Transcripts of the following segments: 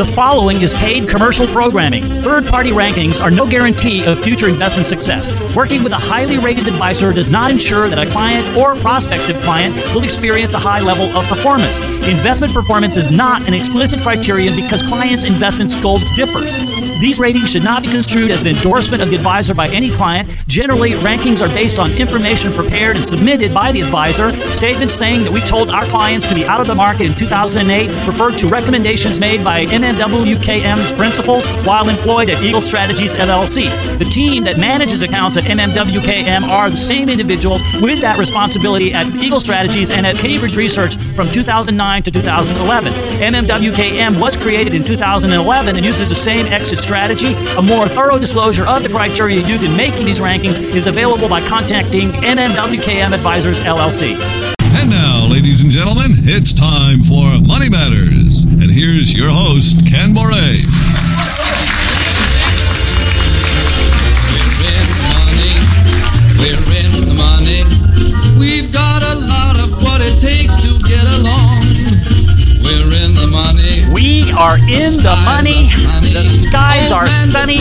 The following is paid commercial programming. Third-party rankings are no guarantee of future investment success. Working with a highly rated advisor does not ensure that a client or prospective client will experience a high level of performance. Investment performance is not an explicit criterion because clients' investment goals differ. These ratings should not be construed as an endorsement of the advisor by any client. Generally, rankings are based on information prepared and submitted by the advisor. Statements saying that we told our clients to be out of the market in 2008 referred to recommendations made by MMWKM's principals while employed at Eagle Strategies LLC. The team that manages accounts at MMWKM are the same individuals with that responsibility at Eagle Strategies and at Cambridge Research from 2009 to 2011. MMWKM was created in 2011 and uses the same exit strategy. A more thorough disclosure of the criteria used in making these rankings is available by contacting MMWKM Advisors LLC. And now, ladies and gentlemen, it's time for Money Matters. And here's your host, Ken Moray. We're in the money. We've got a lot of what it takes to get along. We're in the money. We are in the money. The skies are sunny.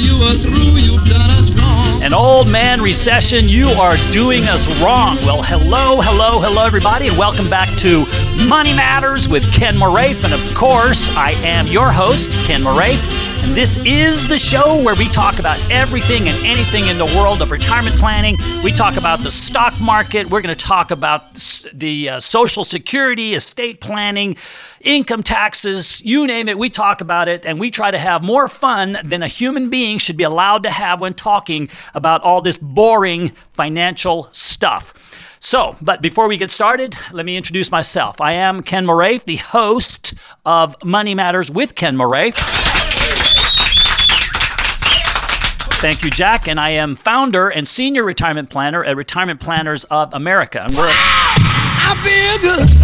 An old man recession, you are doing us wrong. Well, hello, everybody, and welcome back to Money Matters with Ken Moraif. And of course, I am your host, Ken Moraif. And this is the show where we talk about everything and anything in the world of retirement planning. We talk about the stock market. We're going to talk about the Social Security, estate planning, income taxes, you name it. We talk about it, and we try to have more fun than a human being should be allowed to have when talking about all this boring financial stuff. So, but before we get started, let me introduce myself. I am Ken Moraif, the host of Money Matters with Ken Moraif. Thank you, Jack. And I am founder and senior retirement planner at Retirement Planners of America. And we're I feel good.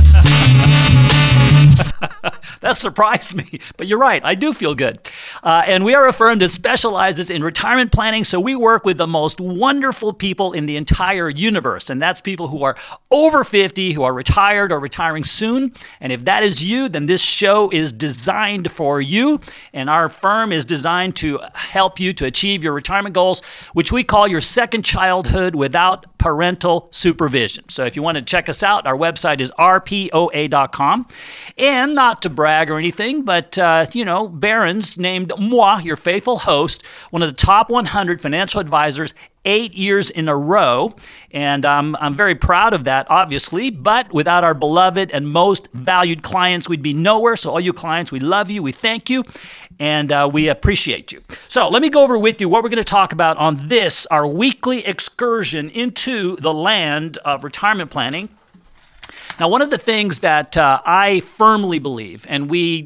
That surprised me, but you're right. I do feel good. And we are a firm that specializes in retirement planning, so we work with the most wonderful people in the entire universe, and that's people who are over 50, who are retired or retiring soon. And if that is you, then this show is designed for you, and our firm is designed to help you to achieve your retirement goals, which we call your second childhood without parental supervision. So if you want to check us out, our website is rpoa.com. And not to brag or anything, but, Barron's named moi, your faithful host, one of the top 100 financial advisors 8 years in a row. And I'm very proud of that, obviously. But without our beloved and most valued clients, we'd be nowhere. So all you clients, we love you, we thank you, and we appreciate you. So let me go over with you what we're going to talk about on this, our weekly excursion into the land of retirement planning. Now, one of the things that I firmly believe, and we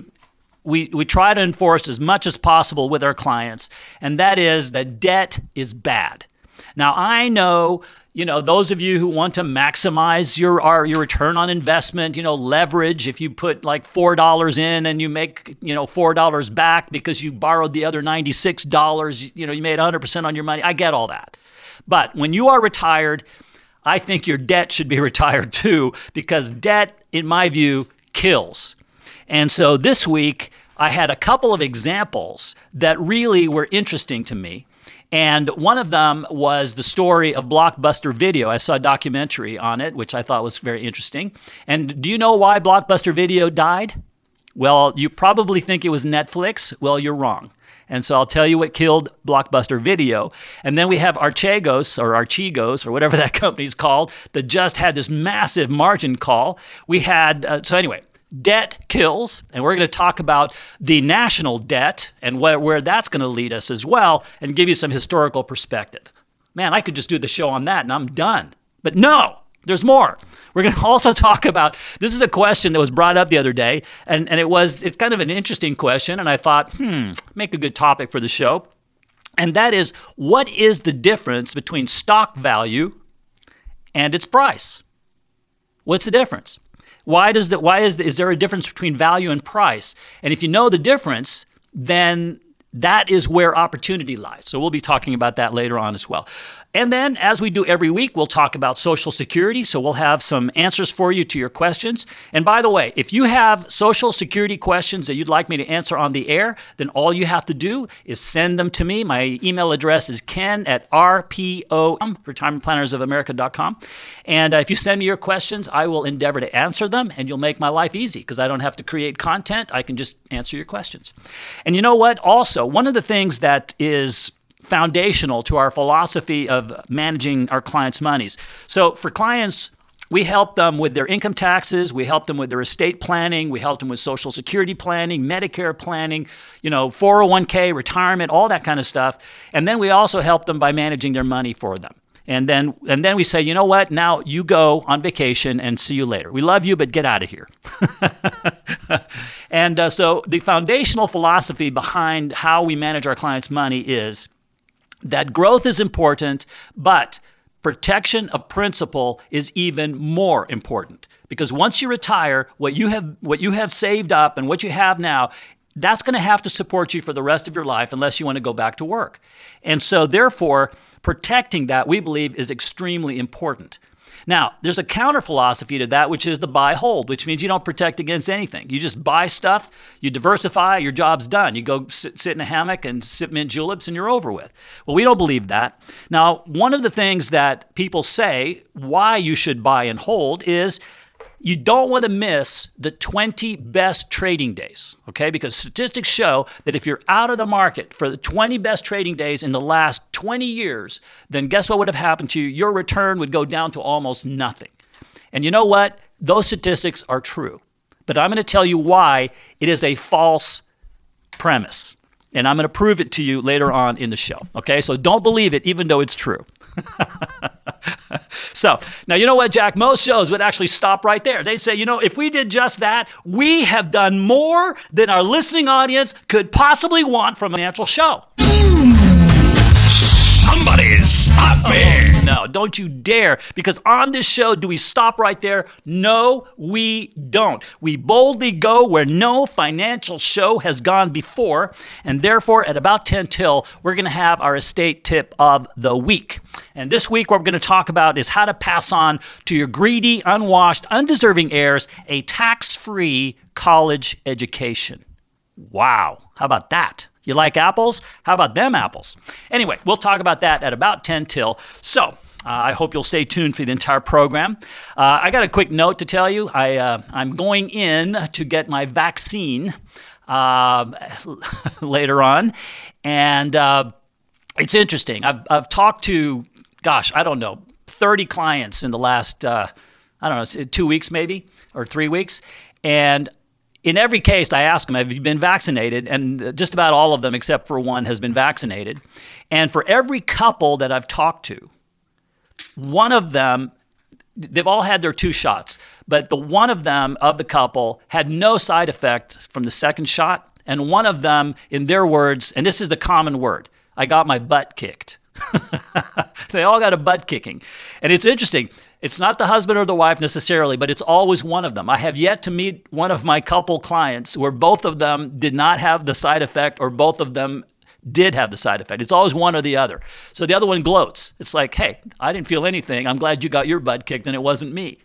try to enforce as much as possible with our clients, and that is that debt is bad. Now, I know, those of you who want to maximize your return on investment, leverage, if you put like $4 in and you make, $4 back because you borrowed the other $96, you made 100% on your money. I get all that. But when you are retired, I think your debt should be retired too, because debt, in my view, kills. And so this week, I had a couple of examples that really were interesting to me. And one of them was the story of Blockbuster Video. I saw a documentary on it, which I thought was very interesting. And do you know why Blockbuster Video died? Well, you probably think it was Netflix. Well, you're wrong. And so I'll tell you what killed Blockbuster Video. And then we have Archegos or whatever that company's called that just had this massive margin call. We had, debt kills, and we're going to talk about the national debt and where that's going to lead us as well and give you some historical perspective. Man, I could just do the show on that and I'm done. But no, there's more. We're going to also talk about, this is a question that was brought up the other day, and it's kind of an interesting question, and I thought, make a good topic for the show. And that is, what is the difference between stock value and its price? What's the difference? Is there a difference between value and price? And if you know the difference, then that is where opportunity lies. So we'll be talking about that later on as well. And then, as we do every week, we'll talk about Social Security. So we'll have some answers for you to your questions. And by the way, if you have Social Security questions that you'd like me to answer on the air, then all you have to do is send them to me. My email address is ken@retirementplannersofamerica.com. And if you send me your questions, I will endeavor to answer them, and you'll make my life easy because I don't have to create content. I can just answer your questions. And you know what? Also, one of the things that is foundational to our philosophy of managing our clients' monies. So for clients, we help them with their income taxes, we help them with their estate planning, we help them with Social Security planning, Medicare planning, 401k, retirement, all that kind of stuff. And then we also help them by managing their money for them. And then we say, you know what, now you go on vacation and see you later. We love you, but get out of here. And so the foundational philosophy behind how we manage our clients' money is that growth is important, but protection of principal is even more important. Because once you retire, what you have saved up and what you have now, that's going to have to support you for the rest of your life unless you want to go back to work. And so therefore, protecting that, we believe, is extremely important. Now, there's a counter philosophy to that, which is the buy hold, which means you don't protect against anything. You just buy stuff, you diversify, your job's done. You go sit in a hammock and sip mint juleps and you're over with. Well, we don't believe that. Now, one of the things that people say why you should buy and hold is you don't want to miss the 20 best trading days, okay? Because statistics show that if you're out of the market for the 20 best trading days in the last 20 years, then guess what would have happened to you? Your return would go down to almost nothing. And you know what? Those statistics are true. But I'm going to tell you why it is a false premise. And I'm going to prove it to you later on in the show, okay? So don't believe it, even though it's true. So, now you know what, Jack? Most shows would actually stop right there. They'd say, if we did just that, we have done more than our listening audience could possibly want from a financial show. Somebody stop me! Oh, no, don't you dare, because on this show, do we stop right there? No, we don't. We boldly go where no financial show has gone before, and therefore, at about 10 till, we're going to have our estate tip of the week. And this week, what we're going to talk about is how to pass on to your greedy, unwashed, undeserving heirs a tax-free college education. Wow, how about that? You like apples? How about them apples? Anyway, we'll talk about that at about 10 till. So I hope you'll stay tuned for the entire program. I got a quick note to tell you. I'm going in to get my vaccine later on. And it's interesting. I've talked to, 30 clients in the last, 2 weeks maybe, or 3 weeks. And in every case, I ask them, have you been vaccinated? And just about all of them, except for one, has been vaccinated. And for every couple that I've talked to, one of them, they've all had their 2 shots, but the one of them, of the couple, had no side effect from the second shot. And one of them, in their words, and this is the common word, I got my butt kicked. They all got a butt kicking. And it's interesting. It's not the husband or the wife necessarily, but it's always one of them. I have yet to meet one of my couple clients where both of them did not have the side effect or both of them did have the side effect. It's always one or the other. So the other one gloats. It's like, hey, I didn't feel anything. I'm glad you got your butt kicked and it wasn't me.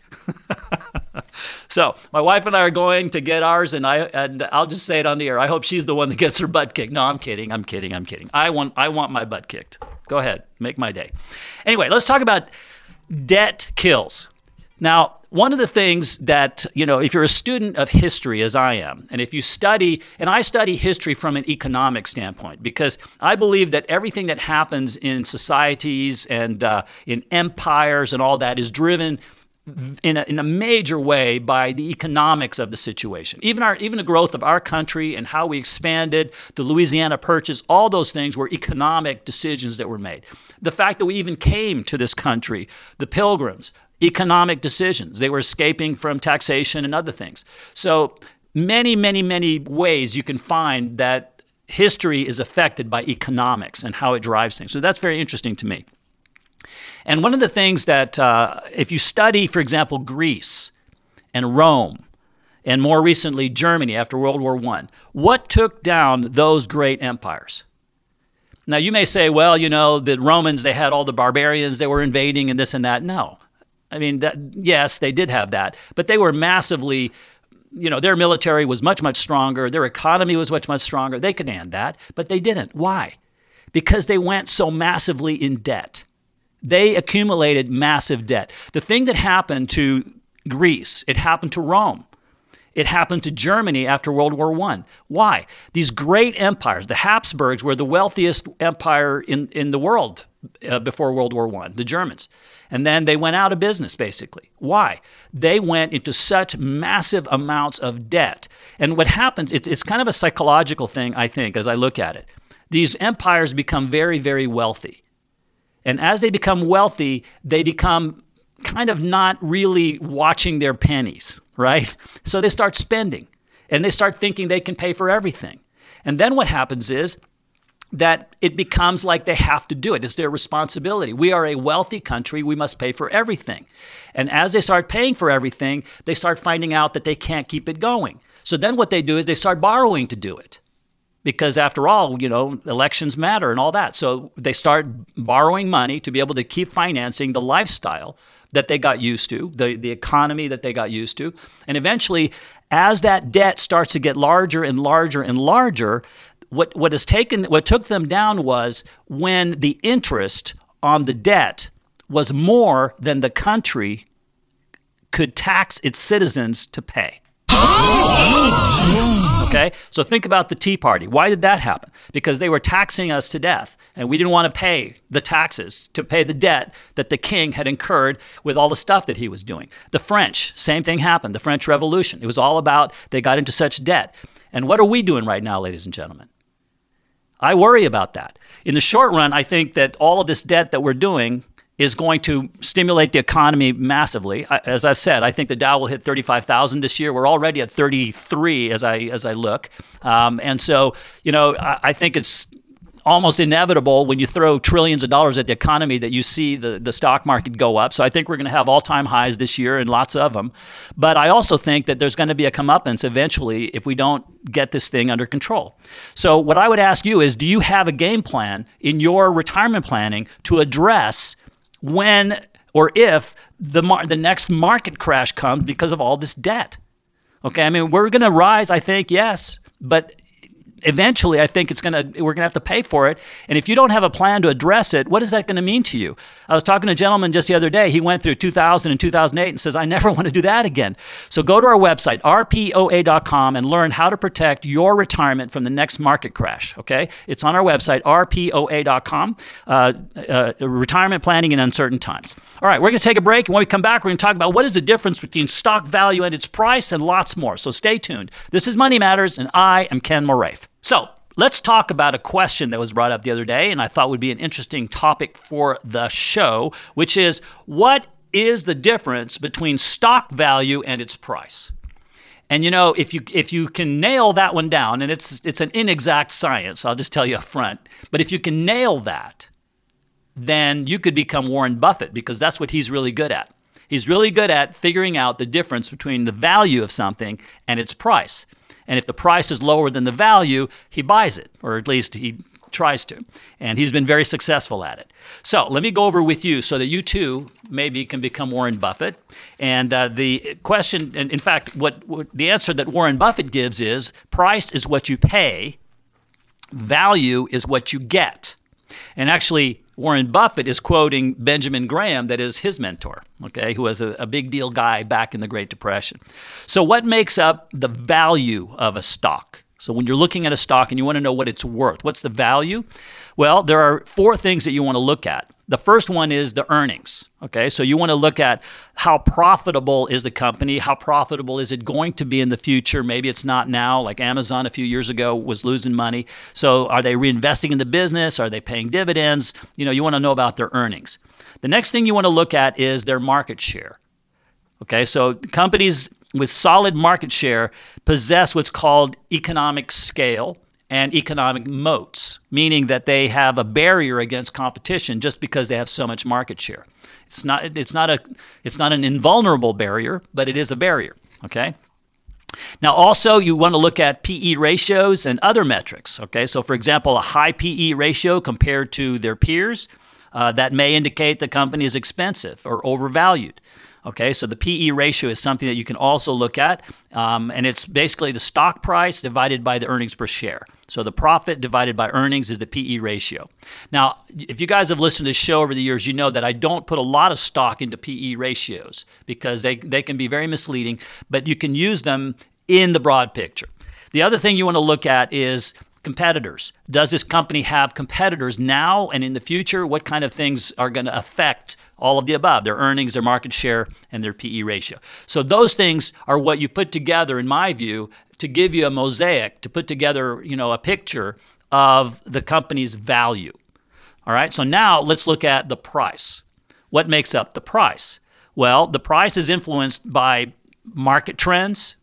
So my wife and I are going to get ours, and I'll just say it on the air. I hope she's the one that gets her butt kicked. No, I'm kidding. I want my butt kicked. Go ahead, make my day. Anyway, let's talk about debt kills. Now, one of the things that, if you're a student of history, as I am, and if you study, and I study history from an economic standpoint, because I believe that everything that happens in societies and in empires and all that is driven in a major way by the economics of the situation. Even the growth of our country and how we expanded, the Louisiana Purchase, all those things were economic decisions that were made. The fact that we even came to this country, the Pilgrims, economic decisions. They were escaping from taxation and other things. So many, many, many ways you can find that history is affected by economics and how it drives things. So that's very interesting to me. And one of the things that, if you study, for example, Greece and Rome, and more recently Germany after World War I, what took down those great empires? Now, you may say, well, the Romans, they had all the barbarians, they were invading and this and that. No. I mean, yes, they did have that, but they were massively, their military was much, much stronger. Their economy was much, much stronger. They could hand that, but they didn't. Why? Because they went so massively in debt. They accumulated massive debt. The thing that happened to Greece, it happened to Rome. It happened to Germany after World War I. Why? These great empires, the Habsburgs were the wealthiest empire in the world before World War I, the Germans. And then they went out of business, basically. Why? They went into such massive amounts of debt. And what happens, it's kind of a psychological thing, I think, as I look at it. These empires become very, very wealthy. And as they become wealthy, they become kind of not really watching their pennies, right? So they start spending, and they start thinking they can pay for everything. And then what happens is that it becomes like they have to do it. It's their responsibility. We are a wealthy country. We must pay for everything. And as they start paying for everything, they start finding out that they can't keep it going. So then what they do is they start borrowing to do it. Because after all, elections matter and all that. So they start borrowing money to be able to keep financing the lifestyle that they got used to, the economy that they got used to. And eventually, as that debt starts to get larger and larger and larger, what took them down was when the interest on the debt was more than the country could tax its citizens to pay. Okay, so think about the Tea Party. Why did that happen? Because they were taxing us to death, and we didn't want to pay the taxes to pay the debt that the king had incurred with all the stuff that he was doing. The French, same thing happened, the French Revolution. It was all about they got into such debt. And what are we doing right now, ladies and gentlemen? I worry about that. In the short run, I think that all of this debt that we're doing is going to stimulate the economy massively. As I've said, I think the Dow will hit 35,000 this year. We're already at 33 as I look. And so, I think it's almost inevitable when you throw trillions of dollars at the economy that you see the stock market go up. So I think we're going to have all-time highs this year and lots of them. But I also think that there's going to be a comeuppance eventually if we don't get this thing under control. So what I would ask you is, do you have a game plan in your retirement planning to address when or if the next market crash comes because of all this debt? Okay, I mean, we're going to rise, I think, yes, but eventually I think we're going to have to pay for it. And if you don't have a plan to address it, what is that going to mean to you? I was talking to a gentleman just the other day. He went through 2000 and 2008 and says, I never want to do that again. So go to our website, rpoa.com, and learn how to protect your retirement from the next market crash, okay? It's on our website, rpoa.com, retirement planning in uncertain times. All right, we're going to take a break, and when we come back, we're going to talk about what is the difference between stock value and its price and lots more. So stay tuned. This is Money Matters, and I am Ken Moraif. So let's talk about a question that was brought up the other day, and I thought would be an interesting topic for the show, which is, what is the difference between stock value and its price? And if you can nail that one down, and it's an inexact science, I'll just tell you up front, but if you can nail that, then you could become Warren Buffett, because that's what he's really good at. He's really good at figuring out the difference between the value of something and its price. And if the price is lower than the value, he buys it, or at least he tries to. And he's been very successful at it. So let me go over with you so that you too maybe can become Warren Buffett. And the question, and in fact, what the answer that Warren Buffett gives is, price is what you pay, value is what you get. And actually, Warren Buffett is quoting Benjamin Graham, that is his mentor, okay, who was a big deal guy back in the Great Depression. So what makes up the value of a stock? So when you're looking at a stock and you want to know what it's worth, what's the value? Well, there are four things that you want to look at. The first one is the earnings, okay? So you want to look at how profitable is the company, how profitable is it going to be in the future? Maybe it's not now, like Amazon a few years ago was losing money. So are they reinvesting in the business? Are they paying dividends? You want to know about their earnings. The next thing you want to look at is their market share, okay? So companies with solid market share possess what's called economic scale and economic moats, meaning that they have a barrier against competition just because they have so much market share. It's not an invulnerable barrier, but it is a barrier, okay? Now, also, you want to look at PE ratios and other metrics. Okay, so for example, a high PE ratio compared to their peers, that may indicate the company is expensive or overvalued. Okay, so the PE ratio is something that you can also look at, and it's basically the stock price divided by the earnings per share. So the profit divided by earnings is the PE ratio. Now, if you guys have listened to this show over the years, you know that I don't put a lot of stock into PE ratios because they can be very misleading, but you can use them in the broad picture. The other thing you want to look at is competitors. Does this company have competitors now and in the future? What kind of things are going to affect all of the above, their earnings, their market share, and their PE ratio? So those things are what you put together, in my view, to give you a mosaic, to put together, a picture of the company's value. All right, so now let's look at the price. What makes up the price? Well, the price is influenced by market trends.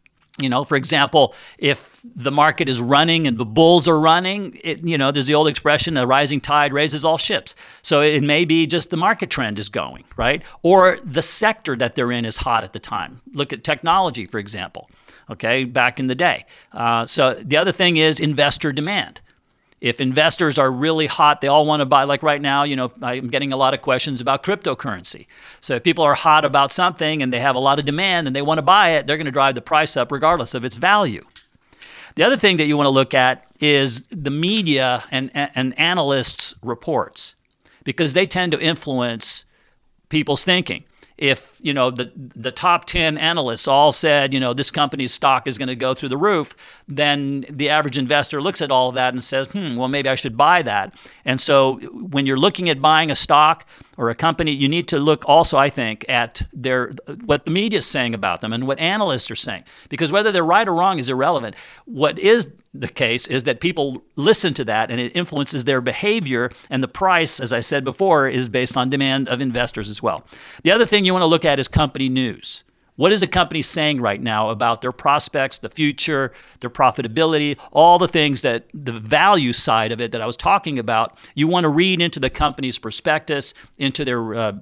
For example, if the market is running and the bulls are running, there's the old expression, a rising tide raises all ships. So it may be just the market trend is going, right? Or the sector that they're in is hot at the time. Look at technology, for example, okay, back in the day. So the other thing is investor demand. If investors are really hot, they all want to buy, like right now, I'm getting a lot of questions about cryptocurrency. So if people are hot about something and they have a lot of demand and they want to buy it, they're going to drive the price up regardless of its value. The other thing that you want to look at is the media and analysts' reports, because they tend to influence people's thinking. If, the top 10 analysts all said, this company's stock is going to go through the roof, then the average investor looks at all of that and says, well, maybe I should buy that. And so when you're looking at buying a stock or a company, you need to look also, I think, at what the media is saying about them and what analysts are saying. Because whether they're right or wrong is irrelevant. What is the case is that people listen to that and it influences their behavior, and the price, as I said before, is based on demand of investors as well. The other thing you want to look at is company news. What is the company saying right now about their prospects, the future, their profitability, all the things that the value side of it that I was talking about? You want to read into the company's prospectus, into their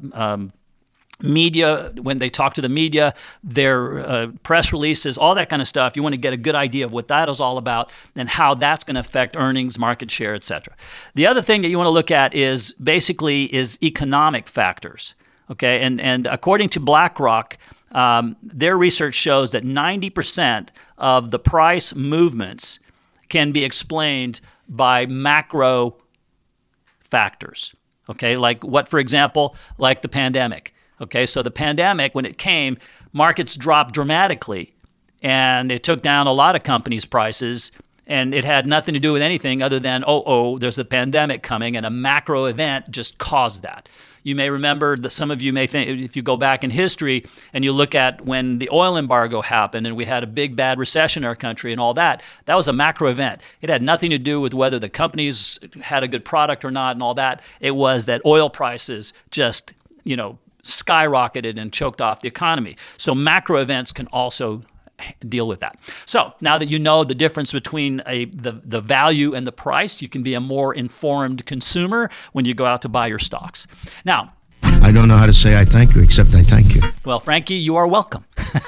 media, when they talk to the media, their press releases, all that kind of stuff. You want to get a good idea of what that is all about and how that's going to affect earnings, market share, etc. The other thing that you want to look at is economic factors. Okay, and according to BlackRock, their research shows that 90% of the price movements can be explained by macro factors. Okay, like what, for example, like the pandemic. Okay, so the pandemic, when it came, markets dropped dramatically, and it took down a lot of companies' prices, and it had nothing to do with anything other than, there's a pandemic coming, and a macro event just caused that. You may remember that some of you may think, if you go back in history and you look at when the oil embargo happened and we had a big bad recession in our country and all that, that was a macro event. It had nothing to do with whether the companies had a good product or not and all that. It was that oil prices just, skyrocketed and choked off the economy. So macro events can also deal with that. So now that you know the difference between the value and the price, you can be a more informed consumer when you go out to buy your stocks. Now, I don't know how to say I thank you, except I thank you. Well, Frankie, you are welcome.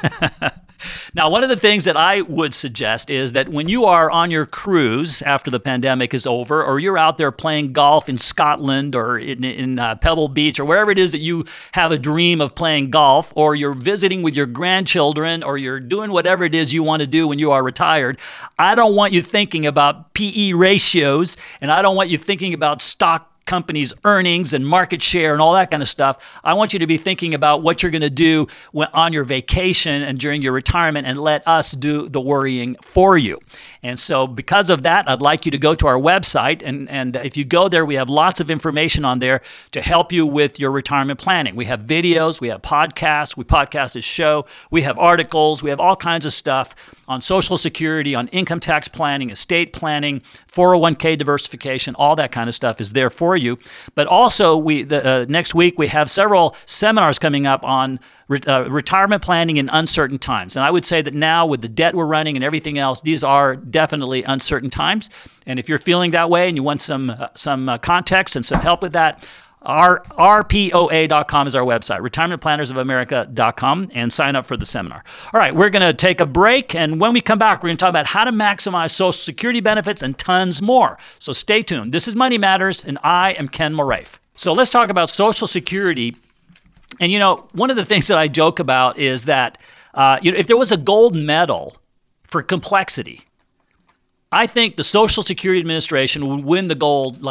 Now, one of the things that I would suggest is that when you are on your cruise after the pandemic is over, or you're out there playing golf in Scotland or in Pebble Beach or wherever it is that you have a dream of playing golf, or you're visiting with your grandchildren, or you're doing whatever it is you want to do when you are retired, I don't want you thinking about PE ratios, and I don't want you thinking about stock companies' earnings and market share and all that kind of stuff. I want you to be thinking about what you're going to do on your vacation and during your retirement, and let us do the worrying for you. And so because of that, I'd like you to go to our website, and if you go there, we have lots of information on there to help you with your retirement planning. We have videos, we have podcasts, we podcast this show, we have articles, we have all kinds of stuff on Social Security, on income tax planning, estate planning, 401k diversification, all that kind of stuff is there for you. But also, next week we have several seminars coming up on retirement planning in uncertain times. And I would say that now, with the debt we're running and everything else, these are definitely uncertain times. And if you're feeling that way and you want some context and some help with that, RPOA.com is our website, retirementplannersofamerica.com, and sign up for the seminar. All right, we're going to take a break, and when we come back, we're going to talk about how to maximize Social Security benefits and tons more. So stay tuned. This is Money Matters, and I am Ken Moraif. So let's talk about Social Security. And, one of the things that I joke about is that if there was a gold medal for complexity, I think the Social Security Administration would win the gold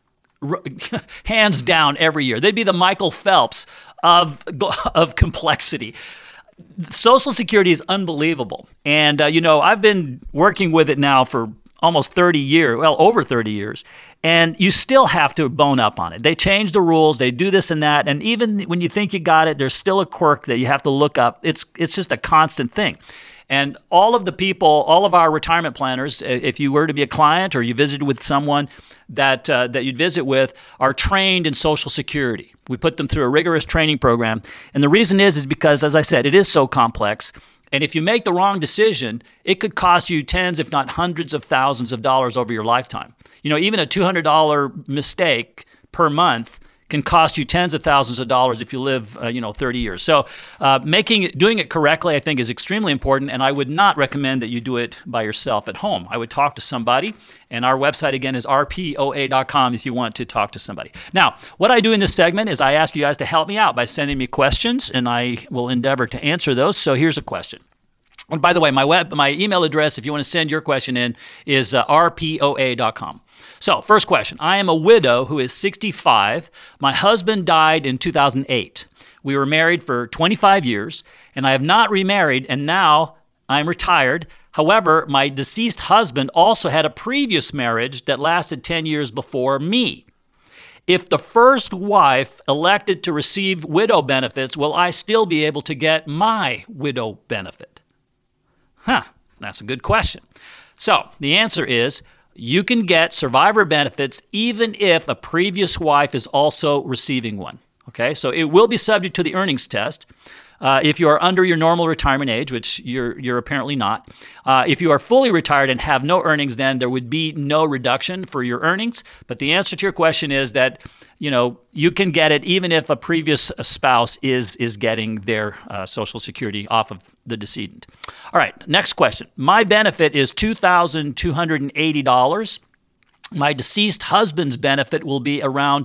hands down every year. They'd be the Michael Phelps of complexity. Social Security is unbelievable. And, I've been working with it now for almost 30 years, well, over 30 years. And you still have to bone up on it. They change the rules. They do this and that. And even when you think you got it, there's still a quirk that you have to look up. It's just a constant thing. And all of the people, all of our retirement planners, if you were to be a client or you visited with someone that you'd visit with, are trained in Social Security. We put them through a rigorous training program. And the reason is because, as I said, it is so complex. And if you make the wrong decision, it could cost you tens, if not hundreds of thousands of dollars over your lifetime. Even a $200 mistake per month can cost you tens of thousands of dollars if you live, 30 years. So doing it correctly, I think, is extremely important, and I would not recommend that you do it by yourself at home. I would talk to somebody, and our website, again, is rpoa.com if you want to talk to somebody. Now, what I do in this segment is I ask you guys to help me out by sending me questions, and I will endeavor to answer those. So here's a question. And by the way, my email address, if you want to send your question in, is rpoa.com. So, first question. I am a widow who is 65. My husband died in 2008. We were married for 25 years, and I have not remarried, and now I'm retired. However, my deceased husband also had a previous marriage that lasted 10 years before me. If the first wife elected to receive widow benefits, will I still be able to get my widow benefit? That's a good question. So, the answer is, you can get survivor benefits even if a previous wife is also receiving one. Okay, so it will be subject to the earnings test. If you are under your normal retirement age, which you're apparently not. If you are fully retired and have no earnings, then there would be no reduction for your earnings. But the answer to your question is that you can get it even if a previous spouse is getting their Social Security off of the decedent. All right, next question. My benefit is $2,280. My deceased husband's benefit will be around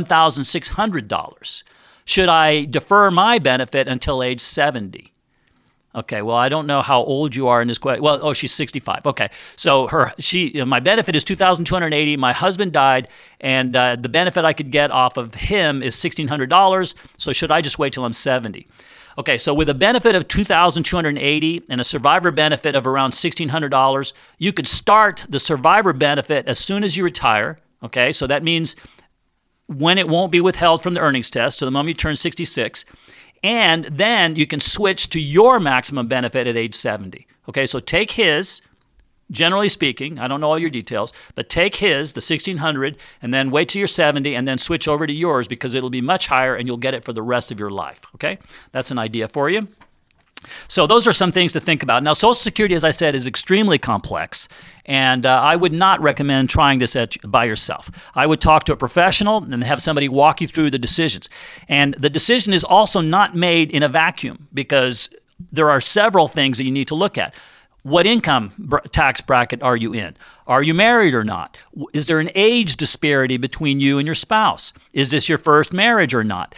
$1,600. Should I defer my benefit until age 70? Okay, well, I don't know how old you are in this question. Well, she's 65. Okay, so my benefit is $2,280. My husband died, and the benefit I could get off of him is $1,600. So should I just wait till I'm 70? Okay, so with a benefit of $2,280 and a survivor benefit of around $1,600, you could start the survivor benefit as soon as you retire. Okay, so that means when it won't be withheld from the earnings test, so the moment you turn 66. And then you can switch to your maximum benefit at age 70. Okay, so take his, generally speaking, I don't know all your details, but take his, the $1,600, and then wait till you're 70 and then switch over to yours because it'll be much higher and you'll get it for the rest of your life. Okay, that's an idea for you. So those are some things to think about. Now, Social Security, as I said, is extremely complex, and I would not recommend trying this by yourself. I would talk to a professional and have somebody walk you through the decisions. And the decision is also not made in a vacuum because there are several things that you need to look at. What income tax bracket are you in? Are you married or not? Is there an age disparity between you and your spouse? Is this your first marriage or not?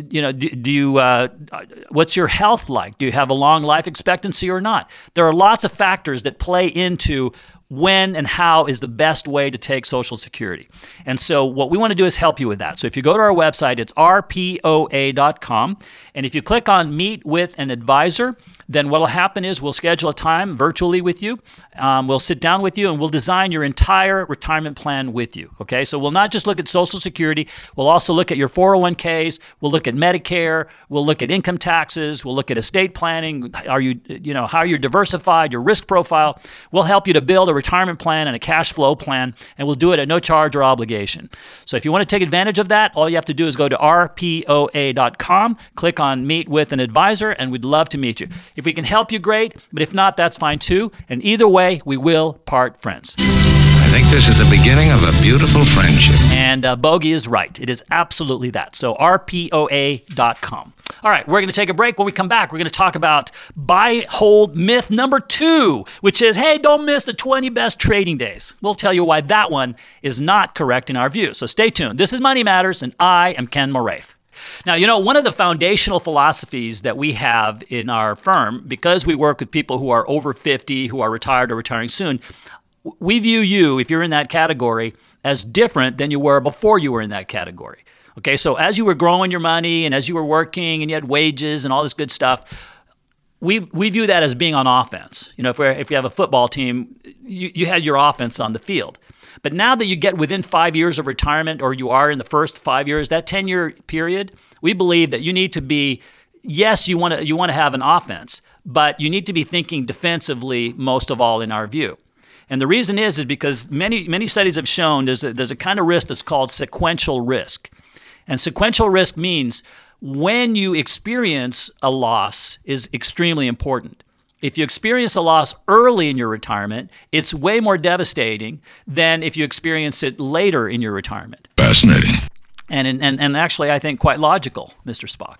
What's your health like? Do you have a long life expectancy or not? There are lots of factors that play into when and how is the best way to take Social Security. And so what we want to do is help you with that. So if you go to our website, it's rpoa.com. And if you click on Meet with an Advisor, then what will happen is we'll schedule a time virtually with you. We'll sit down with you and we'll design your entire retirement plan with you. Okay, so we'll not just look at Social Security. We'll also look at your 401ks. We'll look at Medicare. We'll look at income taxes. We'll look at estate planning. How you're diversified, your risk profile. We'll help you to build a retirement plan and a cash flow plan, and we'll do it at no charge or obligation. So if you want to take advantage of that, all you have to do is go to rpoa.com, click on Meet with an Advisor, and we'd love to meet you. If we can help you, great, but if not, that's fine too. And either way, we will part friends. I think this is the beginning of a beautiful friendship. And Bogey is right. It is absolutely that. So rpoa.com. All right, we're going to take a break. When we come back, we're going to talk about buy, hold myth number 2, which is, hey, don't miss the 20 best trading days. We'll tell you why that one is not correct in our view. So stay tuned. This is Money Matters, and I am Ken Moraif. Now, you know, one of the foundational philosophies that we have in our firm, because we work with people who are over 50, who are retired or retiring soon, we view you, if you're in that category, as different than you were before you were in that category. Okay, so as you were growing your money and as you were working and you had wages and all this good stuff, we view that as being on offense. You know, if you have a football team, you had your offense on the field. But now that you get within 5 years of retirement, or you are in the first 5 years, that 10-year period, we believe that you need to be, yes, you want to have an offense, but you need to be thinking defensively most of all in our view. And the reason is because many studies have shown there's a kind of risk that's called sequential risk. And sequential risk means when you experience a loss is extremely important. If you experience a loss early in your retirement, it's way more devastating than if you experience it later in your retirement. Fascinating. And actually, I think quite logical, Mr. Spock.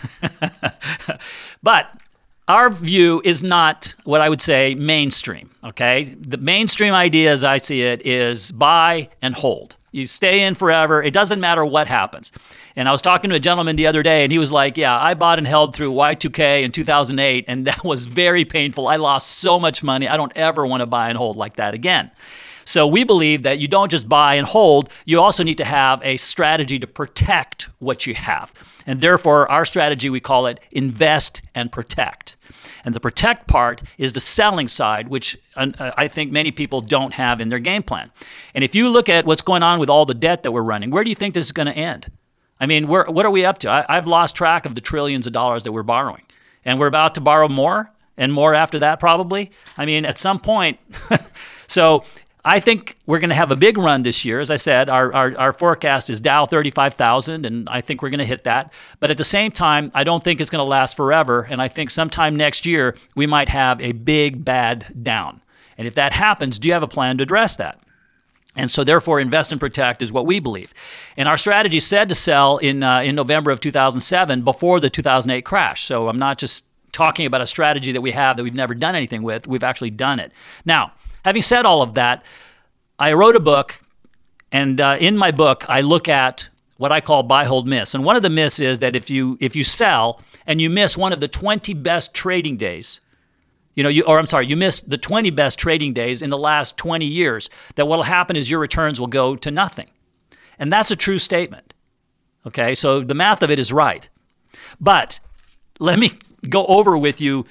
But our view is not what I would say mainstream, okay? The mainstream idea, as I see it, is buy and hold. You stay in forever. It doesn't matter what happens. And I was talking to a gentleman the other day, and he was like, yeah, I bought and held through Y2K in 2008, and that was very painful. I lost so much money. I don't ever want to buy and hold like that again. So we believe that you don't just buy and hold, you also need to have a strategy to protect what you have. And therefore, our strategy, we call it invest and protect. And the protect part is the selling side, which I think many people don't have in their game plan. And if you look at what's going on with all the debt that we're running, where do you think this is going to end? I mean, what are we up to? I've lost track of the trillions of dollars that we're borrowing. And we're about to borrow more and more after that probably. I mean, at some point. So I think we're going to have a big run this year. As I said, our forecast is Dow 35,000, and I think we're going to hit that. But at the same time, I don't think it's going to last forever, and I think sometime next year we might have a big, bad down. And if that happens, do you have a plan to address that? And so therefore, invest and protect is what we believe. And our strategy said to sell in November of 2007 before the 2008 crash. So I'm not just talking about a strategy that we have that we've never done anything with. We've actually done it. Now, having said all of that, I wrote a book, and in my book, I look at what I call buy, hold, miss. And one of the myths is that if you sell and you miss one of the 20 best trading days, you miss the 20 best trading days in the last 20 years, that what will happen is your returns will go to nothing. And that's a true statement. Okay, so the math of it is right. But let me go over with you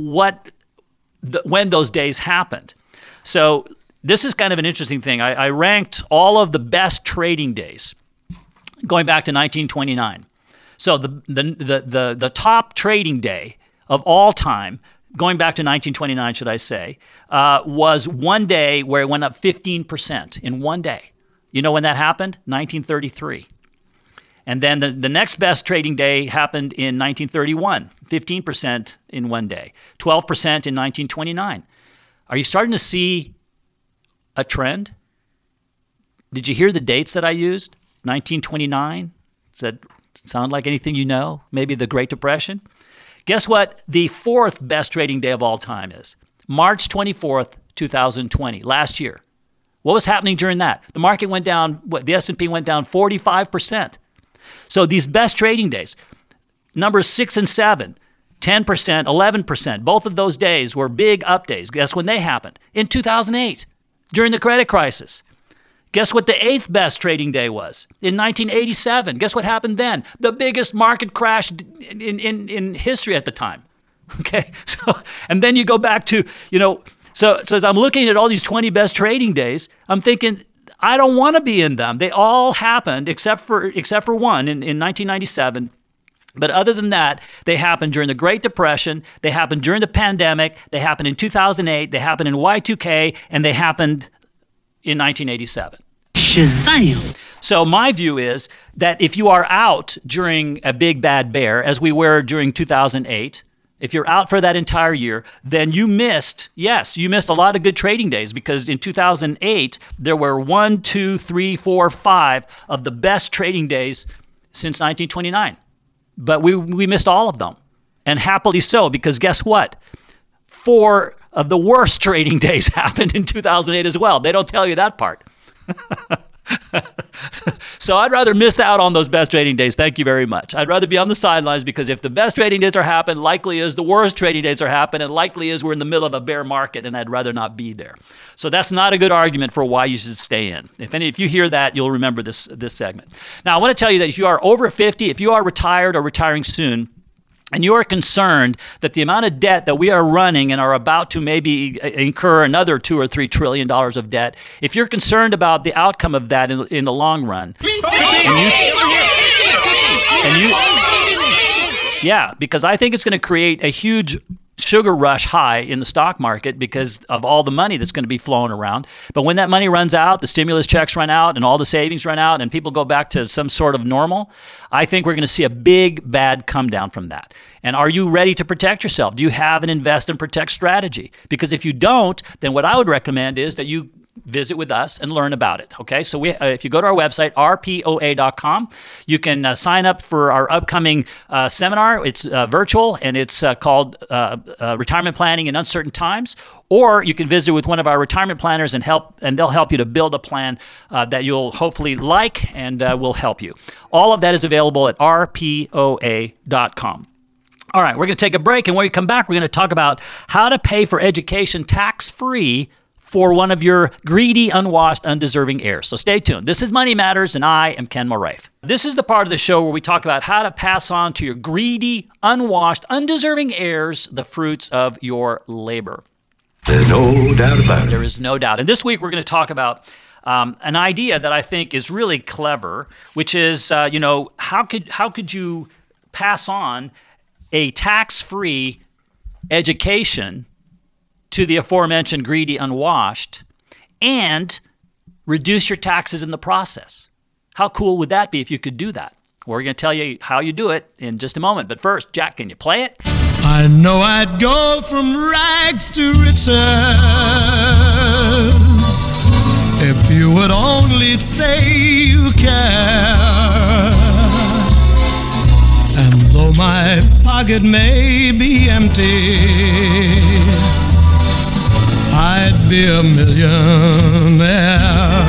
when those days happened. So this is kind of an interesting thing. I ranked all of the best trading days going back to 1929. So the top trading day of all time, going back to 1929, should I say, was one day where it went up 15% in one day. You know when that happened? 1933. And then the next best trading day happened in 1931, 15% in one day, 12% in 1929. Are you starting to see a trend? Did you hear the dates that I used? 1929? Does that sound like anything you know? Maybe the Great Depression? Guess what the fourth best trading day of all time is? March 24th, 2020, last year. What was happening during that? The market went down, the S&P went down 45%. So these best trading days, numbers 6 and 7, 10%, 11%, both of those days were big up days. Guess when they happened? In 2008, during the credit crisis. Guess what the 8th best trading day was? In 1987. Guess what happened then? The biggest market crash in history at the time. Okay, so and then you go back to, so as I'm looking at all these 20 best trading days, I'm thinking, I don't want to be in them. They all happened except for one in 1997. But other than that, they happened during the Great Depression, they happened during the pandemic, they happened in 2008, they happened in Y2K, and they happened in 1987. Shazam! So my view is that if you are out during a big bad bear, as we were during 2008, if you're out for that entire year, then you missed a lot of good trading days, because in 2008, there were 1, 2, 3, 4, 5 of the best trading days since 1929. But we missed all of them. And happily so, because guess what? 4 of the worst trading days happened in 2008 as well. They don't tell you that part. So I'd rather miss out on those best trading days. Thank you very much. I'd rather be on the sidelines, because if the best trading days are happening, likely is the worst trading days are happening, and likely is we're in the middle of a bear market, and I'd rather not be there. So that's not a good argument for why you should stay in. If you hear that, you'll remember this segment. Now, I want to tell you that if you are over 50, if you are retired or retiring soon, and you are concerned that the amount of debt that we are running and are about to maybe incur another $2 or $3 trillion of debt, if you're concerned about the outcome of that in the long run, because I think it's going to create a huge sugar rush high in the stock market because of all the money that's going to be flowing around. But when that money runs out, the stimulus checks run out and all the savings run out and people go back to some sort of normal, I think we're going to see a big, bad come down from that. And are you ready to protect yourself? Do you have an invest and protect strategy? Because if you don't, then what I would recommend is that you visit with us and learn about it. Okay, so if you go to our website, rpoa.com, you can sign up for our upcoming seminar. It's virtual, and it's called Retirement Planning in Uncertain Times. Or you can visit with one of our retirement planners and they'll help you to build a plan that you'll hopefully like and will help you. All of that is available at rpoa.com. All right, we're going to take a break, and when we come back, we're going to talk about how to pay for education tax-free for one of your greedy, unwashed, undeserving heirs. So stay tuned. This is Money Matters, and I am Ken Moraif. This is the part of the show where we talk about how to pass on to your greedy, unwashed, undeserving heirs the fruits of your labor. There's no doubt about it. There is no doubt. And this week we're going to talk about an idea that I think is really clever, which is, how could you pass on a tax-free education to the aforementioned greedy, unwashed, and reduce your taxes in the process? How cool would that be if you could do that? We're going to tell you how you do it in just a moment. But first, Jack, can you play it? I know I'd go from rags to riches if you would only say you care. And though my pocket may be empty, I'd be a millionaire.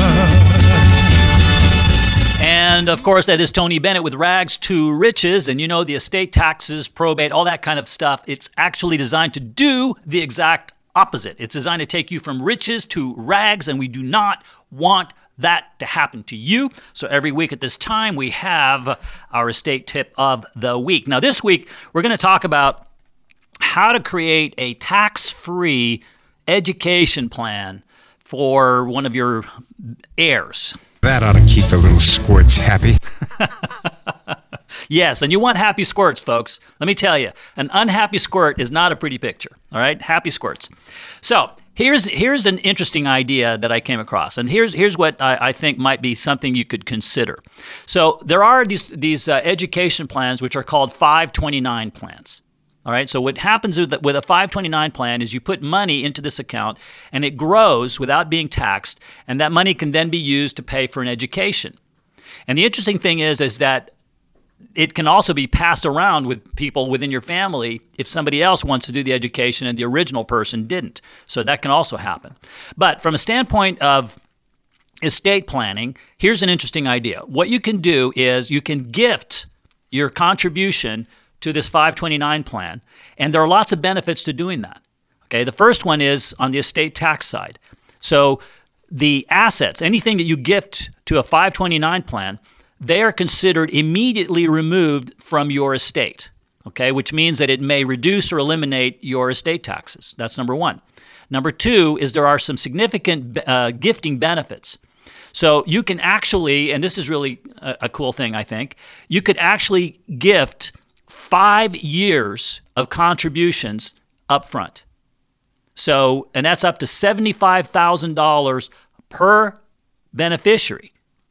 And of course, that is Tony Bennett with Rags to Riches. And the estate taxes, probate, all that kind of stuff, it's actually designed to do the exact opposite. It's designed to take you from riches to rags, and we do not want that to happen to you. So every week at this time, we have our estate tip of the week. Now, this week, we're going to talk about how to create a tax-free education plan for one of your heirs. That ought to keep the little squirts happy. Yes, and you want happy squirts, folks. Let me tell you, an unhappy squirt is not a pretty picture, all right? Happy squirts. So here's an interesting idea that I came across, and here's what I think might be something you could consider. So there are these education plans which are called 529 plans. All right, so what happens with a 529 plan is you put money into this account and it grows without being taxed, and that money can then be used to pay for an education. And the interesting thing is that it can also be passed around with people within your family if somebody else wants to do the education and the original person didn't. So that can also happen. But from a standpoint of estate planning, here's an interesting idea. What you can do is you can gift your contribution to this 529 plan, and there are lots of benefits to doing that. Okay, the first one is on the estate tax side. So the assets, anything that you gift to a 529 plan, they are considered immediately removed from your estate, okay, which means that it may reduce or eliminate your estate taxes. That's number one. Number two is there are some significant gifting benefits. So you can actually, and this is really a cool thing, I think, you could actually gift 5 years of contributions up front. So, and that's up to $75,000 per beneficiary.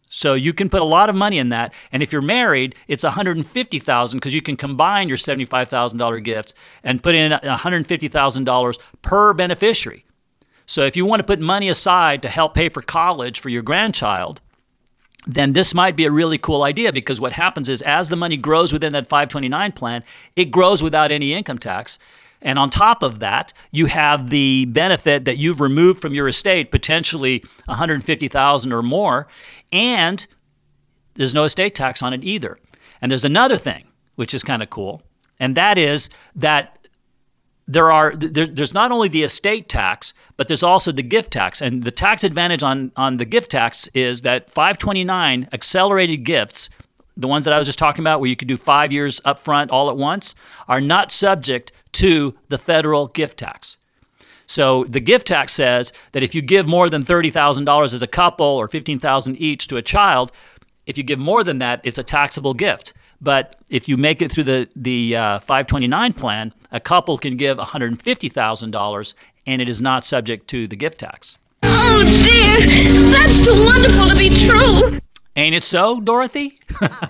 So you can put a lot of money in that. And if you're married, it's $150,000 because you can combine your $75,000 gifts and put in $150,000 per beneficiary. So if you want to put money aside to help pay for college for your grandchild, then this might be a really cool idea, because what happens is as the money grows within that 529 plan, it grows without any income tax. And on top of that, you have the benefit that you've removed from your estate, potentially $150,000 or more, and there's no estate tax on it either. And there's another thing, which is kind of cool, and that is that there's not only the estate tax, but there's also the gift tax. And the tax advantage on the gift tax is that 529 accelerated gifts, the ones that I was just talking about, where you could do 5 years up front all at once, are not subject to the federal gift tax. So the gift tax says that if you give more than $30,000 as a couple or $15,000 each to a child, if you give more than that, it's a taxable gift. But if you make it through the 529 plan, a couple can give $150,000, and it is not subject to the gift tax. Oh, dear. That's too wonderful to be true. Ain't it so, Dorothy?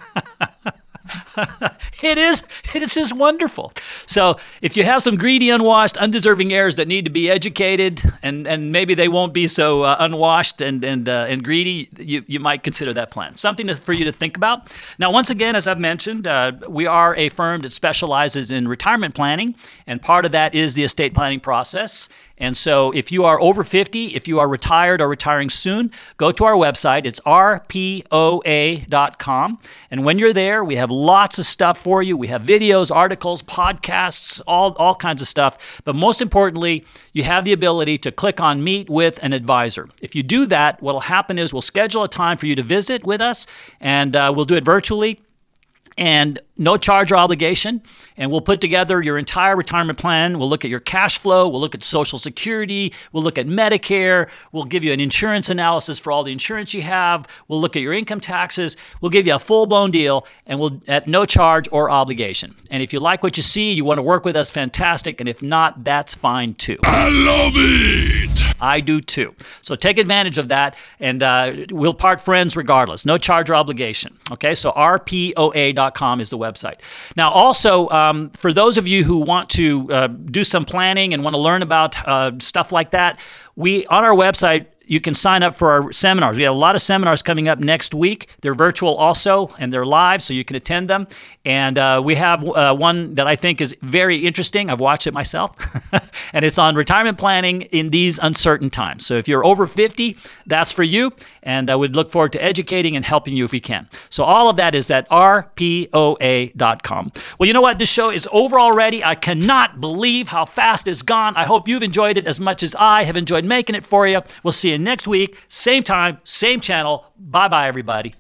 It is. It's just wonderful. So if you have some greedy, unwashed, undeserving heirs that need to be educated, and maybe they won't be so unwashed and greedy, you might consider that plan. Something for you to think about. Now, once again, as I've mentioned, we are a firm that specializes in retirement planning, and part of that is the estate planning process. And so if you are over 50, if you are retired or retiring soon, go to our website. It's rpoa.com. And when you're there, we have lots of stuff for you. We have videos, articles, podcasts, all kinds of stuff. But most importantly, you have the ability to click on Meet with an Advisor. If you do that, what will happen is we'll schedule a time for you to visit with us, and we'll do it virtually. And no charge or obligation, and we'll put together your entire retirement plan. We'll look at your cash flow. We'll look at Social Security. We'll look at Medicare. We'll give you an insurance analysis for all the insurance you have. We'll look at your income taxes. We'll give you a full-blown deal, and we'll at no charge or obligation. And if you like what you see, you want to work with us, fantastic. And if not, that's fine too. I love it! I do too. So take advantage of that, and we'll part friends regardless. No charge or obligation. Okay, so rpoa.com is the website. Now, also, for those of you who want to do some planning and want to learn about stuff like that, on our website, you can sign up for our seminars. We have a lot of seminars coming up next week. They're virtual also, and they're live, so you can attend them. And we have one that I think is very interesting. I've watched it myself. And it's on retirement planning in these uncertain times. So if you're over 50, that's for you. And I would look forward to educating and helping you if we can. So all of that is at rpoa.com. Well, you know what? This show is over already. I cannot believe how fast it's gone. I hope you've enjoyed it as much as I have enjoyed making it for you. We'll see you next week, same time, same channel. Bye-bye, everybody.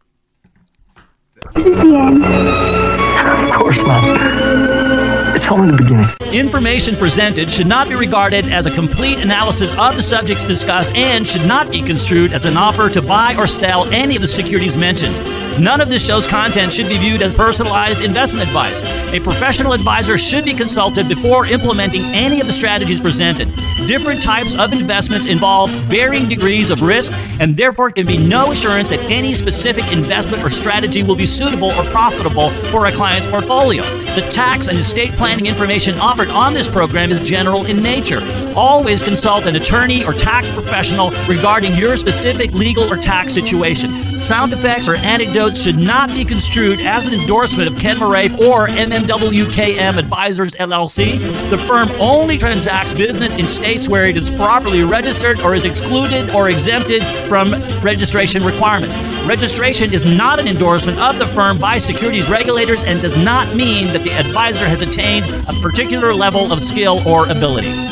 Of course not. It's only the beginning. Information presented should not be regarded as a complete analysis of the subjects discussed and should not be construed as an offer to buy or sell any of the securities mentioned. None of this show's content should be viewed as personalized investment advice. A professional advisor should be consulted before implementing any of the strategies presented. Different types of investments involve varying degrees of risk, and therefore can be no assurance that any specific investment or strategy will be suitable or profitable for a client's portfolio. The tax and estate planning information offered on this program is general in nature. Always consult an attorney or tax professional regarding your specific legal or tax situation. Sound effects or anecdotes should not be construed as an endorsement of Ken Moraif or MMWKM Advisors LLC. The firm only transacts business in states where it is properly registered or is excluded or exempted from registration requirements. Registration is not an endorsement of the firm by securities regulators and does not mean that the advisor has attained a particular level of skill or ability.